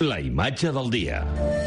La imatge del dia.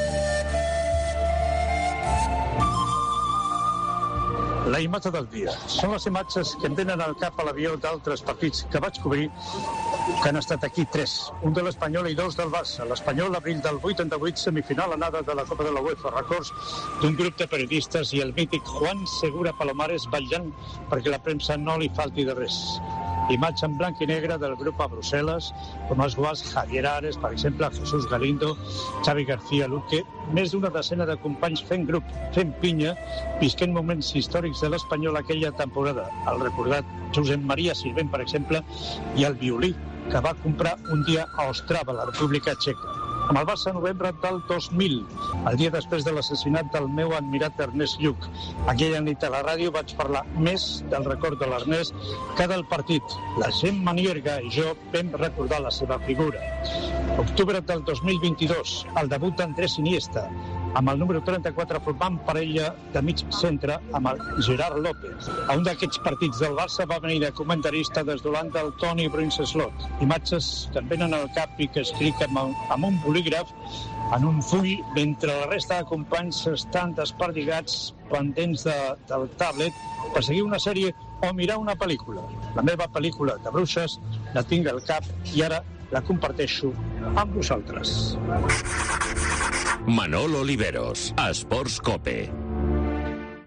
La imatge del dia. Són les imatges que em venen al cap a l'avió d'altres partits que vaig cobrir, que han estat aquí 3. Un de l'Espanyol i 2 del Barça. L'Espanyol, l'abril del 88, semifinal anada de la Copa de la UEFA. Records d'un grup de periodistes i el mític Juan Segura Palomares vetllant perquè la premsa no li falti de res. Imatge en blanc i negre del grup a Brussel·les, com els quals Javier Ares, per exemple, Jesús Galindo, Xavi García Luque, més d'una decena de companys fent grup, fent pinya, visquent moments històrics de l'Espanyol aquella temporada. El recordat Josep Maria Sirvent, per exemple, i el violí que va comprar un dia a Ostrava, la República Txeca. Amb el Barça, novembre del 2000, el dia després de l'assassinat del meu admirat Ernest Lluch. Aquella nit a la ràdio vaig parlar més del record de l'Ernest que del partit. La Gemma Nierga i jo vam recordar la seva figura. Octubre del 2022, el debut d'Andrés Iniesta, amb el número 34 formant parella de mig centre amb el Gerard López. A un d'aquests partits del Barça va venir de comentarista des d'Holanda el Toni Bruinslot. Imatges que em venen al cap i que escric amb un bolígraf en un full, mentre la resta de companys estan desperdigats pendents del tablet per seguir una sèrie o mirar una pel·lícula. La meva pel·lícula de bruixes la tinc al cap i ara la comparteixo amb vosaltres. Manolo Oliveros, Esports Cope.